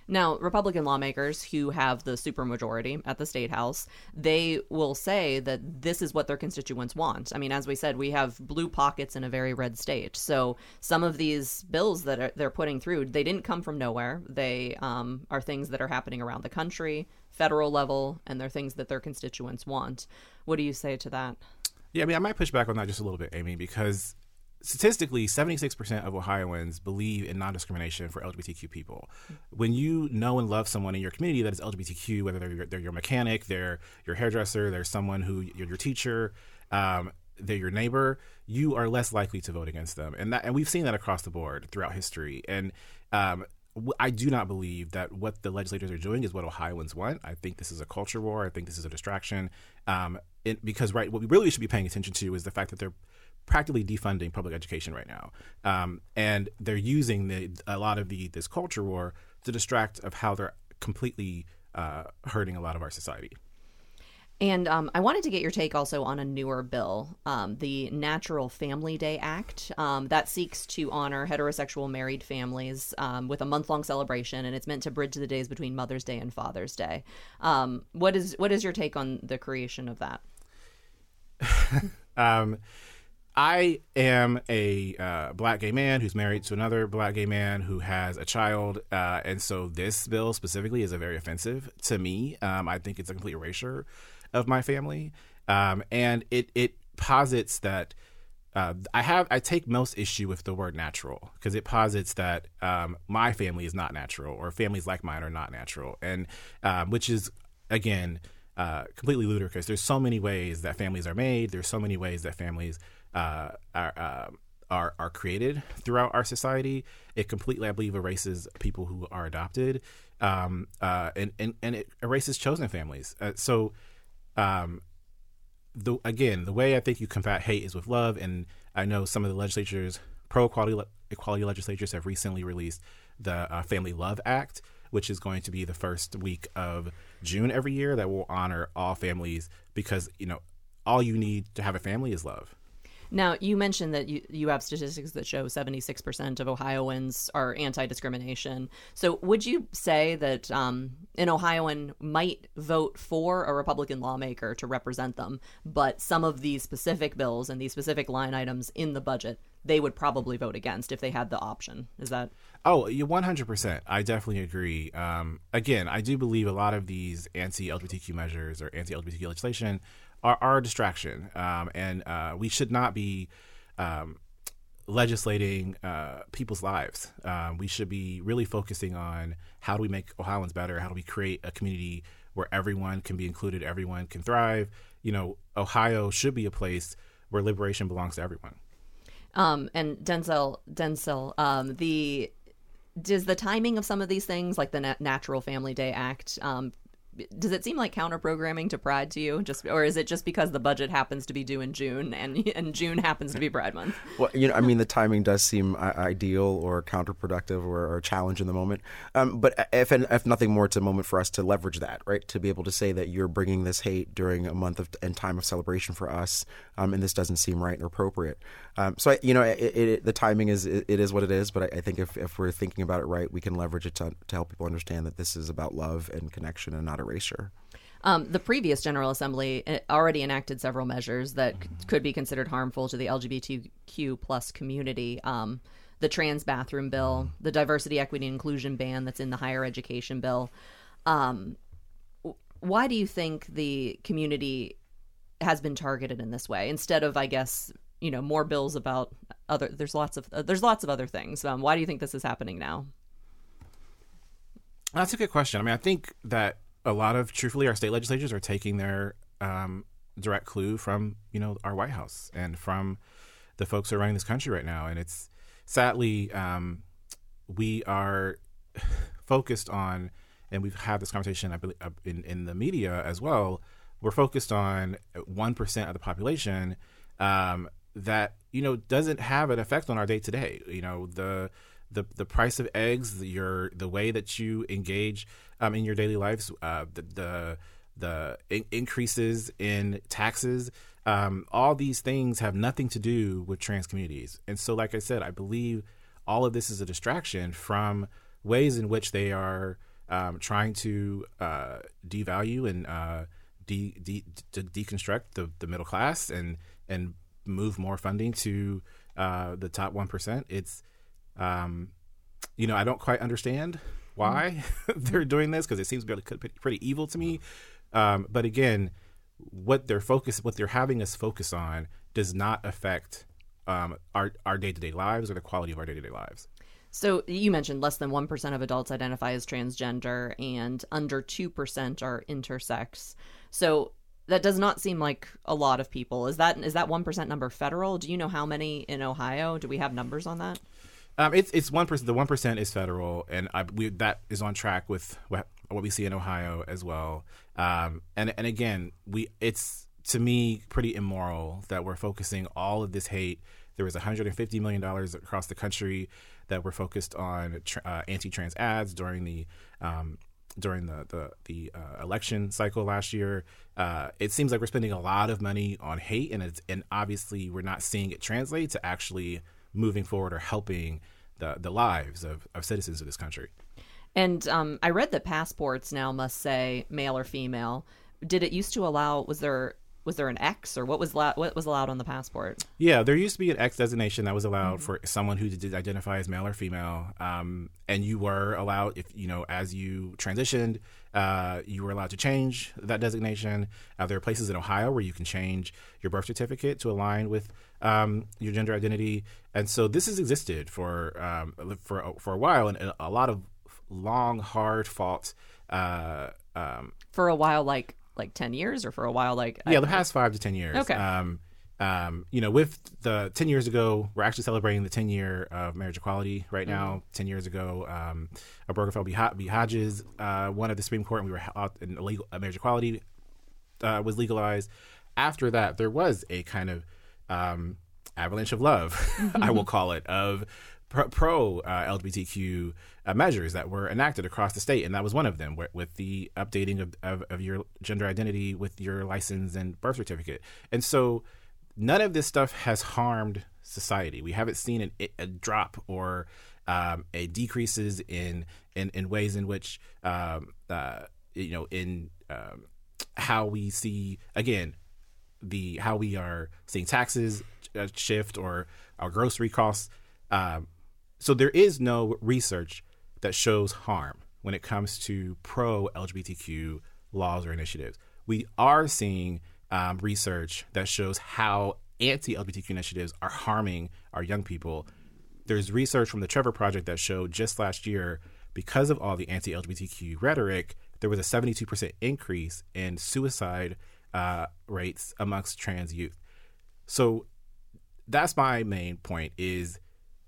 Now, Republican lawmakers who have the supermajority at the State House, they will say that this is what their constituents want. I mean, as we said, we have blue pockets in a very red state. So some of these bills that are, they're putting through, they didn't come from nowhere. They um, are things that are happening around the country, federal level, and they're things that their constituents want. What do you say to that? Yeah, I mean, I might push back on that just a little bit, Amy, because statistically, seventy-six percent of Ohioans believe in non-discrimination for L G B T Q people. When you know and love someone in your community that is L G B T Q, whether they're your, they're your mechanic, they're your hairdresser, they're someone who you're your teacher, um, they're your neighbor, you are less likely to vote against them. And that, and we've seen that across the board throughout history. And um, I do not believe that what the legislators are doing is what Ohioans want. I think this is a culture war. I think this is a distraction. Um, it, because, right, what we really should be paying attention to is the fact that they're practically defunding public education right now. Um, and they're using the, a lot of the this culture war to distract of how they're completely uh, hurting a lot of our society. And um, I wanted to get your take also on a newer bill, um, the Natural Family Day Act, um, that seeks to honor heterosexual married families um, with a month-long celebration, and it's meant to bridge the days between Mother's Day and Father's Day. Um, what is what is your take on the creation of that? um, I am a uh, black gay man who's married to another black gay man who has a child. Uh, and so this bill specifically is a very offensive to me. Um, I think it's a complete erasure of my family. Um, and it, it posits that uh, I have I take most issue with the word natural because it posits that um, my family is not natural or families like mine are not natural. And um, which is, again, uh, completely ludicrous. There's so many ways that families are made. There's so many ways that families Uh, are, uh, are are created throughout our society. It completely, I believe, erases people who are adopted, um, uh, and, and and it erases chosen families. Uh, so, um, the again, the way I think you combat hate is with love. And I know some of the legislatures, pro-equality equality legislatures, have recently released the uh, Family Love Act, which is going to be the first week of June every year that will honor all families because, you know, all you need to have a family is love. Now, you mentioned that you, you have statistics that show seventy-six percent of Ohioans are anti-discrimination. So would you say that um, an Ohioan might vote for a Republican lawmaker to represent them, but some of these specific bills and these specific line items in the budget, they would probably vote against if they had the option? Is that? Oh, one hundred percent. I definitely agree. Um, again, I do believe a lot of these anti-L G B T Q measures or anti-L G B T Q legislation are, are a distraction. Um, and uh, we should not be um, legislating uh, people's lives. Um, we should be really focusing on how do we make Ohioans better? How do we create a community where everyone can be included, everyone can thrive? You know, Ohio should be a place where liberation belongs to everyone. Um, and Denzel, Denzel, um, the does the timing of some of these things, like the Nat- Natural Family Day Act, um, does it seem like counter-programming to Pride to you? Just, or is it just because the budget happens to be due in June and and June happens to be Pride Month? Well, you know, I mean, the timing does seem ideal or counterproductive or, or a challenge in the moment. Um, but if if nothing more, it's a moment for us to leverage that, right? To be able to say that you're bringing this hate during a month of and time of celebration for us, um, and this doesn't seem right or appropriate. Um, so, I, you know, it, it, the timing is it, it is what it is. But I, I think if, if we're thinking about it right, we can leverage it to, to help people understand that this is about love and connection and not erasure. Um, the previous General Assembly already enacted several measures that c- could be considered harmful to the L G B T Q plus community. Um, the trans bathroom bill, the diversity, equity, and inclusion ban that's in the higher education bill. Um, why do you think the community has been targeted in this way instead of, I guess, you know, more bills about other? There's lots of uh, there's lots of other things. Um, why do you think this is happening now? That's a good question. I mean, I think that a lot of, truthfully, our state legislatures are taking their um, direct clue from, you know, our White House and from the folks who are running this country right now. And it's sadly, um, we are focused on, and we've had this conversation, I believe, in, in the media as well. We're focused on one percent of the population um, that, you know, doesn't have an effect on our day to day. You know, the the the price of eggs, the, your the way that you engage um, in your daily lives, uh, the the, the in- increases in taxes, um, all these things have nothing to do with trans communities. And so, like I said, I believe all of this is a distraction from ways in which they are um, trying to uh, devalue and uh, de- de- de- deconstruct the, the middle class and and move more funding to uh, the top one percent. It's, um, you know, I don't quite understand why mm-hmm. they're doing this, because it seems pretty, pretty evil to me. Um, but again, what they're focus, what they're having us focus on does not affect um, our our day-to-day lives or the quality of our day-to-day lives. So you mentioned less than one percent of adults identify as transgender and under two percent are intersex. So that does not seem like a lot of people. Is that is that one percent number federal? Do you know how many in Ohio? Do we have numbers on that? Um, it's it's one percent. The one percent is federal, and I, we, that is on track with what, what we see in Ohio as well. Um, and and again, we it's to me pretty immoral that we're focusing all of this hate. There was one hundred fifty million dollars across the country that were focused on uh, anti-trans ads during the um, during the the, the uh, election cycle last year. Uh, it seems like we're spending a lot of money on hate, and it's, and obviously we're not seeing it translate to actually moving forward or helping the the lives of, of citizens of this country. And um, I read that passports now must say male or female. Did it used to allow? Was there was there an X, or what was la- what was allowed on the passport? Yeah, there used to be an X designation that was allowed mm-hmm. for someone who did identify as male or female, um, and you were allowed, if you know, as you transitioned, uh, you were allowed to change that designation. Uh, there are places in Ohio where you can change your birth certificate to align with um, your gender identity, and so this has existed for um, for for a while, and a lot of long, hard fought uh, um, for a while, like. Like ten years, or for a while, like yeah, the past five to ten years. Okay. Um, um, you know, with the ten years ago, we're actually celebrating the ten year of marriage equality right now. Mm-hmm. Ten years ago, um, Obergefell v. Hodges uh, won at the Supreme Court, and we were out in illegal uh, marriage equality uh, was legalized. After that, there was a kind of um, avalanche of love, mm-hmm. I will call it, of pro, pro uh, L G B T Q uh, measures that were enacted across the state, and that was one of them, wh- with the updating of, of, of your gender identity with your license and birth certificate. And so none of this stuff has harmed society. We haven't seen an, a drop or um, a decreases in, in, in ways in which, um, uh, you know, in um, how we see, again, the how we are seeing taxes uh, shift or our grocery costs. Um, so there is no research that shows harm when it comes to pro-L G B T Q laws or initiatives. We are seeing um, research that shows how anti-L G B T Q initiatives are harming our young people. There's research from the Trevor Project that showed just last year, because of all the anti-L G B T Q rhetoric, there was a seventy-two percent increase in suicide uh, rates amongst trans youth. So that's my main point is,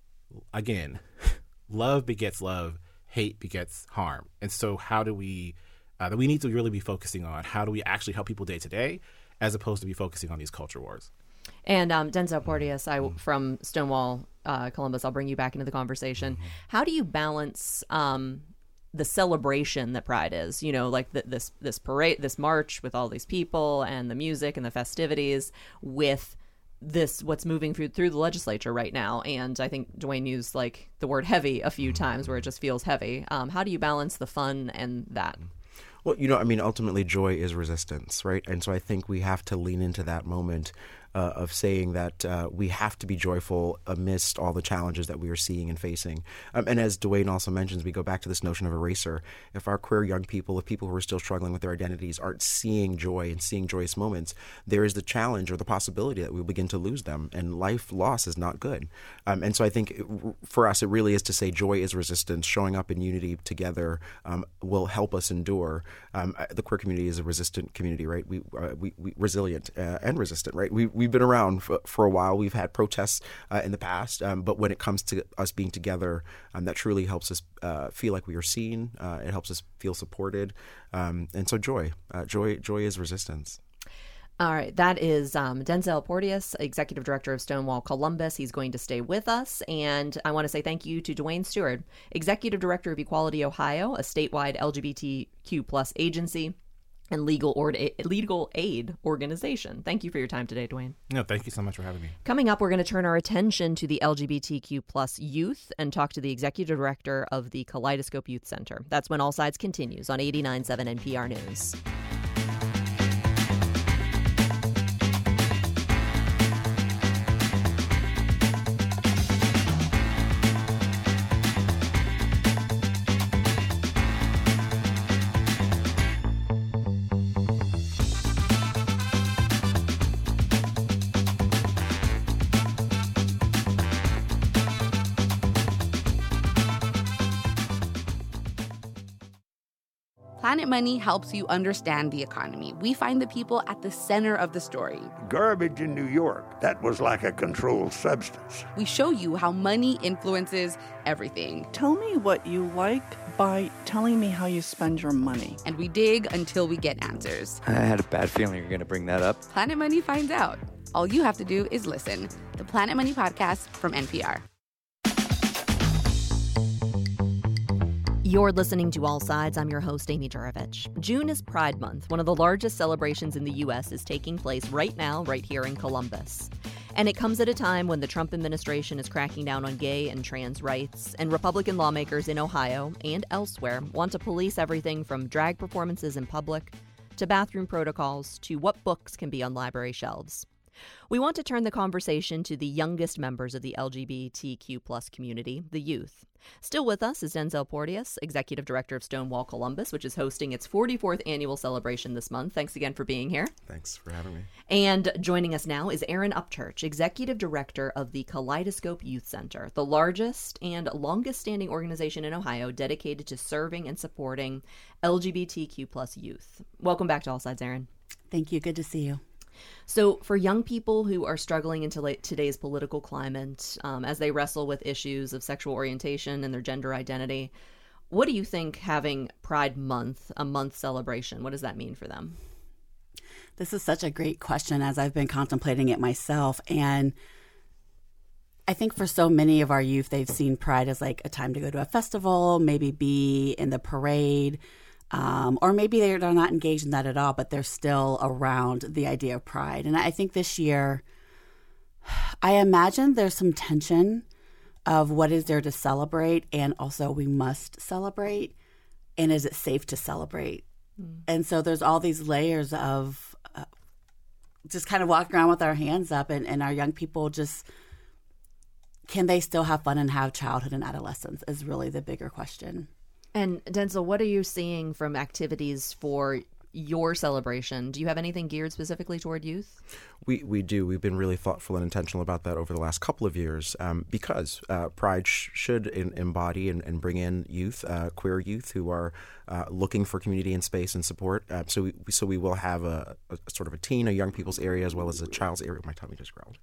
again, love begets love, hate begets harm. And so how do we, uh, we need to really be focusing on how do we actually help people day to day, as opposed to be focusing on these culture wars. And um, Denzel Porteous, I, from Stonewall uh, Columbus, I'll bring you back into the conversation. Mm-hmm. How do you balance um, the celebration that Pride is? You know, like the, this this parade, this march with all these people and the music and the festivities, with this what's moving through through the legislature right now. And I think Dwayne used like the word heavy a few times, where it just feels heavy. Um, how do you balance the fun and that? Well, you know, I mean, ultimately joy is resistance, right? And so I think we have to lean into that moment uh, of saying that uh, we have to be joyful amidst all the challenges that we are seeing and facing. Um, and as Dwayne also mentions, we go back to this notion of eraser. If our queer young people, if people who are still struggling with their identities aren't seeing joy and seeing joyous moments, there is the challenge or the possibility that we'll begin to lose them. And life loss is not good. Um, and so I think it, for us, it really is to say joy is resistance. Showing up in unity together um, will help us endure. Um, the queer community is a resistant community, right? We, uh, we, we resilient uh, and resistant, right? We, we've been around for, for a while. We've had protests uh, in the past, um, but when it comes to us being together, um, that truly helps us uh, feel like we are seen. Uh, it helps us feel supported, um, and so joy, uh, joy, joy is resistance. All right. That is um, Denzel Porteous, Executive Director of Stonewall Columbus. He's going to stay with us. And I want to say thank you to Dwayne Stewart, Executive Director of Equality Ohio, a statewide L G B T Q plus agency. and legal or legal aid organization. Thank you for your time today, Dwayne. No, thank you so much for having me. Coming up, we're going to turn our attention to the L G B T Q plus youth and talk to the executive director of the Kaleidoscope Youth Center. That's when All Sides continues on eighty-nine point seven N P R News. Planet Money helps you understand the economy. We find the people at the center of the story. Garbage in New York, that was like a controlled substance. We show you how money influences everything. Tell me what you like by telling me how you spend your money. And we dig until we get answers. I had a bad feeling you're going to bring that up. Planet Money finds out. All you have to do is listen. The Planet Money Podcast from N P R. You're listening to All Sides. I'm your host, Amy Jurovich. June is Pride Month. One of the largest celebrations in the U S is taking place right now, right here in Columbus. And it comes at a time when the Trump administration is cracking down on gay and trans rights, and Republican lawmakers in Ohio and elsewhere want to police everything from drag performances in public to bathroom protocols to what books can be on library shelves. We want to turn the conversation to the youngest members of the L G B T Q plus community, the youth. Still with us is Denzel Porteous, Executive Director of Stonewall Columbus, which is hosting its forty-fourth annual celebration this month. Thanks again for being here. Thanks for having me. And joining us now is Aaron Upchurch, Executive Director of the Kaleidoscope Youth Center, the largest and longest-standing organization in Ohio dedicated to serving and supporting L G B T Q plus youth. Welcome back to All Sides, Aaron. Thank you. Good to see you. So for young people who are struggling in today's political climate, um, as they wrestle with issues of sexual orientation and their gender identity, what do you think having Pride Month, a month celebration, what does that mean for them? This is such a great question as I've been contemplating it myself. And I think for so many of our youth, they've seen Pride as like a time to go to a festival, maybe be in the parade. Um, or maybe they're, they're not engaged in that at all, but they're still around the idea of pride. And I think this year, I imagine there's some tension of what is there to celebrate, and also we must celebrate, and is it safe to celebrate? Mm. And so there's all these layers of uh, just kind of walking around with our hands up, and, and our young people just, can they still have fun and have childhood and adolescence is really the bigger question. And Denzel, what are you seeing from activities for your celebration? Do you have anything geared specifically toward youth? We we do. We've been really thoughtful and intentional about that over the last couple of years um, because uh, Pride sh- should in, embody and, and bring in youth, uh, queer youth who are uh, looking for community and space and support. Uh, so we so we will have a, a sort of a teen, a young people's area, as well as a child's area. My tummy just growled.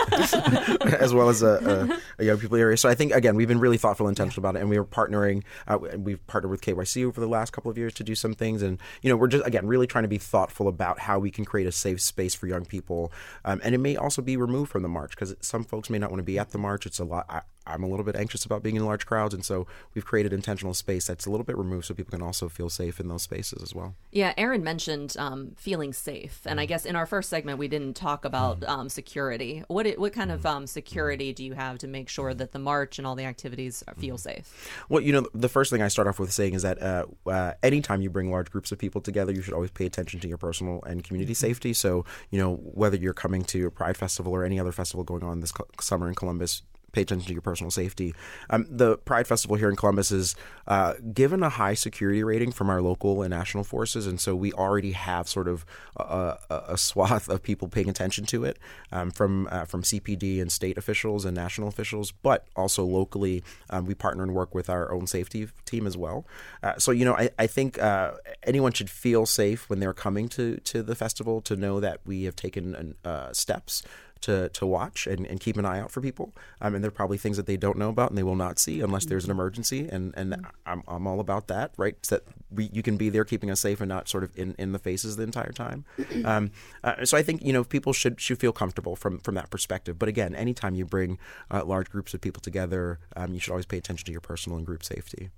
As well as a, a, a young people area. So I think, again, we've been really thoughtful and intentional about it, and we are partnering. Uh, we've partnered with K Y C over the last couple of years to do some things, and you know we're just again really trying to be thoughtful about how we can create a safe space for young people. Um, and it may also be removed from the march because some folks may not want to be at the march. It's a lot. I, I'm a little bit anxious about being in large crowds. And so we've created intentional space that's a little bit removed so people can also feel safe in those spaces as well. Yeah, Aaron mentioned um, feeling safe. And I guess in our first segment, we didn't talk about um, security. What what kind of um, security do you have to make sure that the march and all the activities feel safe? Well, you know, the first thing I start off with saying is that uh, uh, anytime you bring large groups of people together, you should always pay attention to your personal and community safety. So, you know, whether you're coming to a Pride Festival or any other festival going on this co- summer in Columbus, pay attention to your personal safety. Um, the Pride Festival here in Columbus is uh, given a high security rating from our local and national forces, and so we already have sort of a, a, a swath of people paying attention to it um, from uh, from C P D and state officials and national officials, but also locally um, we partner and work with our own safety team as well. Uh, so, you know, I, I think uh, anyone should feel safe when they're coming to, to the festival to know that we have taken uh, steps to to watch and, and keep an eye out for people. Um, and there are probably things that they don't know about and they will not see unless there's an emergency. And, and I'm I'm all about that, right? So that we, you can be there keeping us safe and not sort of in, in the faces the entire time. Um, uh, so I think, you know, people should should feel comfortable from, from that perspective. But again, anytime you bring uh, large groups of people together, um, you should always pay attention to your personal and group safety.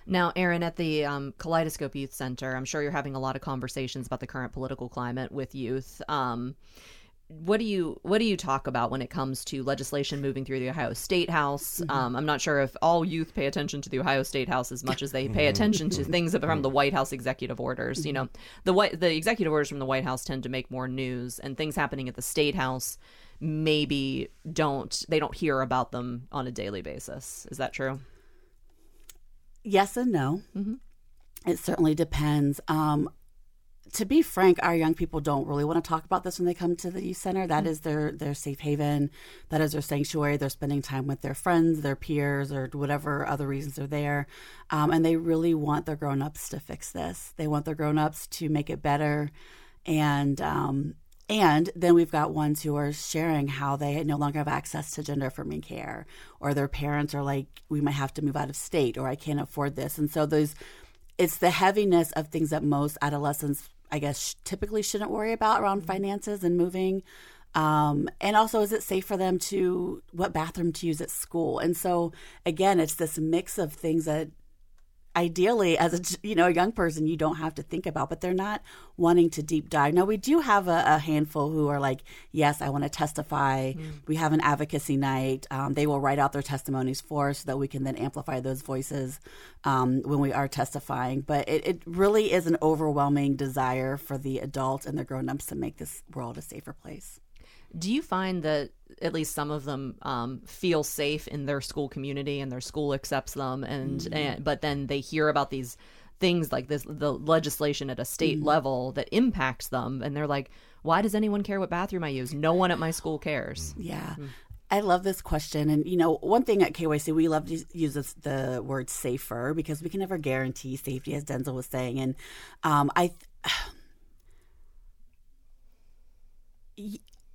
Now, Erin, at the um, Kaleidoscope Youth Center, I'm sure you're having a lot of conversations about the current political climate with youth. Um, what do you what do you talk about when it comes to legislation moving through the Ohio State House? Mm-hmm. Um, I'm not sure if all youth pay attention to the Ohio State House as much as they pay attention to things from the White House executive orders. Mm-hmm. You know, the white the executive orders from the White House tend to make more news, and things happening at the State House maybe don't they don't hear about them on a daily basis. Is that true? Yes and no. Mm-hmm. It certainly depends. Um, to be frank, our young people don't really want to talk about this when they come to the youth center. That mm-hmm. is their, their safe haven. That is their sanctuary. They're spending time with their friends, their peers, or whatever other reasons are there. Um, and they really want their grown-ups to fix this. They want their grown-ups to make it better. And um, and then we've got ones who are sharing how they no longer have access to gender-affirming care, or their parents are like, we might have to move out of state, or I can't afford this. And so those, it's the heaviness of things that most adolescents, I guess, typically shouldn't worry about around finances and moving. Um, and also, is it safe for them to, what bathroom to use at school? And so, again, it's this mix of things that ideally, as a you know a young person, you don't have to think about, but they're not wanting to deep dive. Now, we do have a, a handful who are like, yes, I want to testify. Mm. We have an advocacy night. Um, they will write out their testimonies for us so that we can then amplify those voices um, when we are testifying. But it, it really is an overwhelming desire for the adults and the grown-ups to make this world a safer place. Do you find that at least some of them um, feel safe in their school community and their school accepts them, and, mm-hmm. and but then they hear about these things like this, the legislation at a state mm-hmm. level that impacts them, and they're like, why does anyone care what bathroom I use? No one at my school cares. Yeah. Mm-hmm. I love this question. And, you know, one thing at K Y C, we love to use this, the word safer, because we can never guarantee safety, as Denzel was saying. And um, I... Th-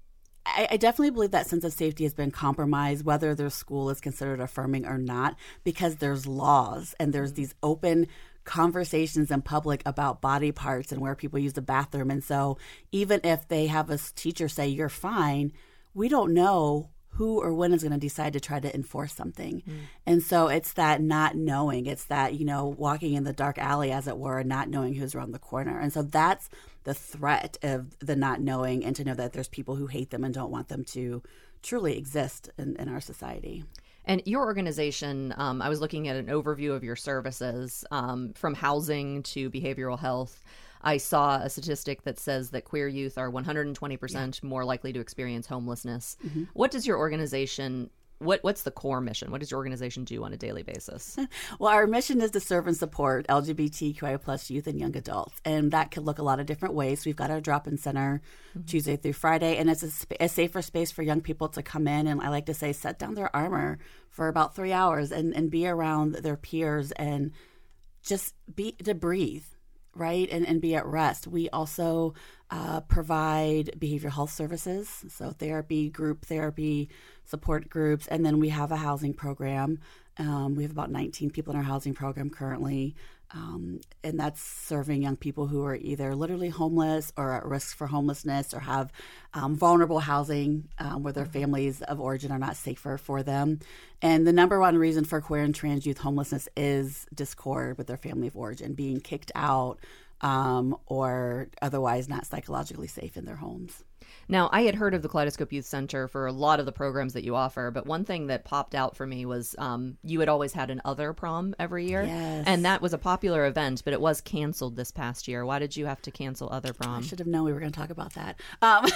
I definitely believe that sense of safety has been compromised, whether their school is considered affirming or not, because there's laws and there's these open conversations in public about body parts and where people use the bathroom. And so even if they have a teacher say, you're fine, we don't know who or when is going to decide to try to enforce something. Mm. And so it's that not knowing. It's that, you know, walking in the dark alley, as it were, not knowing who's around the corner. And so that's the threat of the not knowing, and to know that there's people who hate them and don't want them to truly exist in, in our society. And your organization, um, I was looking at an overview of your services, um, from housing to behavioral health. I saw a statistic that says that queer youth are one hundred twenty percent yeah. more likely to experience homelessness. Mm-hmm. What does your organization, what what's the core mission? What does your organization do on a daily basis? Well, our mission is to serve and support L G B T Q I plus youth and young adults. And that could look a lot of different ways. We've got our drop-in center mm-hmm. Tuesday through Friday, and it's a, sp- a safer space for young people to come in and, I like to say, set down their armor for about three hours and, and be around their peers and just be to breathe. Right, and, and be at rest. We also uh, provide behavioral health services, so therapy, group therapy, support groups, and then we have a housing program. Um, we have about nineteen people in our housing program currently, um, and that's serving young people who are either literally homeless or at risk for homelessness, or have um, vulnerable housing um, where their families of origin are not safer for them. And the number one reason for queer and trans youth homelessness is discord with their family of origin, being kicked out um, or otherwise not psychologically safe in their homes. Now, I had heard of the Kaleidoscope Youth Center for a lot of the programs that you offer, but one thing that popped out for me was um, you had always had an Other Prom every year. Yes. And that was a popular event, but it was canceled this past year. Why did you have to cancel Other Prom? I should have known we were going to talk about that. Um,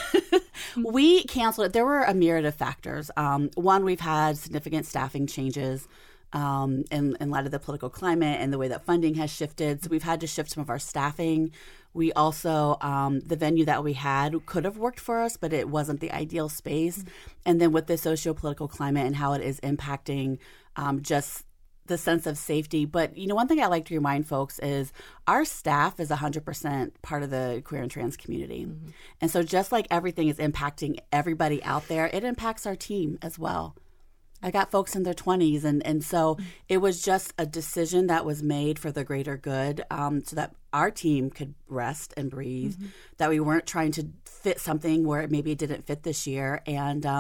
we canceled it. There were a myriad of factors. Um, one, we've had significant staffing changes um, in, in light of the political climate and the way that funding has shifted. So we've had to shift some of our staffing. We also, um, the venue that we had could have worked for us, but it wasn't the ideal space. Mm-hmm. And then with the socio-political climate and how it is impacting um, just the sense of safety. But, you know, one thing I like to remind folks is our staff is one hundred percent part of the queer and trans community. Mm-hmm. And so just like everything is impacting everybody out there, it impacts our team as well. I got folks in their twenties, and, and so it was just a decision that was made for the greater good, um, so that our team could rest and breathe, mm-hmm. that we weren't trying to fit something where maybe it didn't fit this year. And um,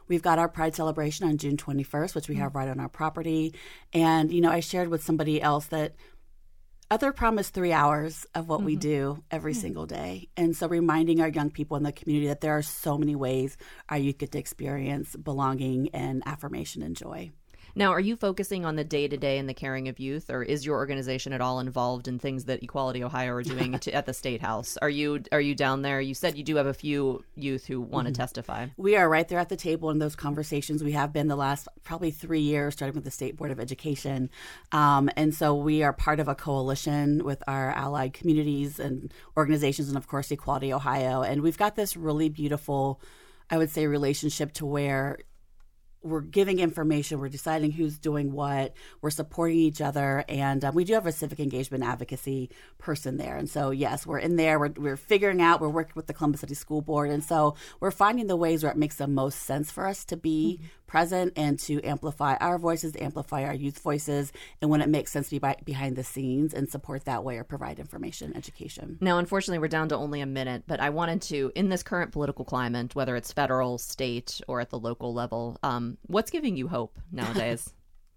we've got our Pride celebration on June twenty-first, which we have right on our property. And, you know, I shared with somebody else that Other Prom is three hours of what mm-hmm. we do every mm-hmm. single day. And so reminding our young people in the community that there are so many ways our youth get to experience belonging and affirmation and joy. Now, are you focusing on the day-to-day and the caring of youth, or is your organization at all involved in things that Equality Ohio are doing to, at the State House? Are you are you down there? You said you do have a few youth who want to mm-hmm. testify. We are right there at the table in those conversations. We have been the last probably three years, starting with the State Board of Education. Um, and so we are part of a coalition with our allied communities and organizations and, of course, Equality Ohio. And we've got this really beautiful, I would say, relationship to where we're giving information, we're deciding who's doing what, we're supporting each other, and um, we do have a civic engagement advocacy person there. And so, yes, we're in there, we're, we're figuring out, we're working with the Columbus City School Board, and so we're finding the ways where it makes the most sense for us to be mm-hmm. present and to amplify our voices, amplify our youth voices, and when it makes sense to be by, behind the scenes and support that way or provide information, education. Now, unfortunately, we're down to only a minute, but I wanted to, in this current political climate, whether it's federal, state, or at the local level, um, what's giving you hope nowadays?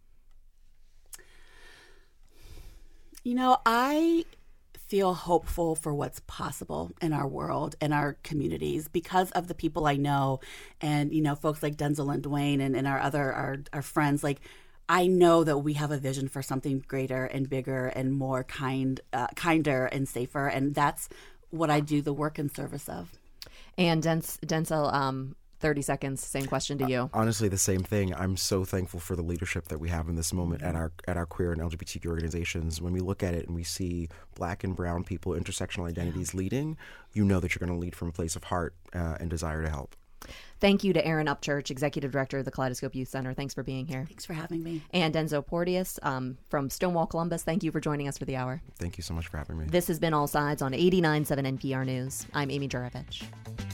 You know, I feel hopeful for what's possible in our world and our communities because of the people I know and, you know, folks like Denzel and Dwayne and, and our other, our, our friends. Like, I know that we have a vision for something greater and bigger and more kind, uh, kinder and safer. And that's what I do the work in service of. And Dens- Denzel, um, thirty seconds, same question to you. Uh, honestly, the same thing. I'm so thankful for the leadership that we have in this moment at our at our queer and L G B T Q organizations. When we look at it and we see Black and brown people, intersectional identities yeah. leading, you know that you're going to lead from a place of heart uh, and desire to help. Thank you to Erin Upchurch, Executive Director of the Kaleidoscope Youth Center. Thanks for being here. Thanks for having me. And Denzo Porteous um, from Stonewall Columbus. Thank you for joining us for the hour. Thank you so much for having me. This has been All Sides on eighty-nine point seven N P R News. I'm Amy Juravich.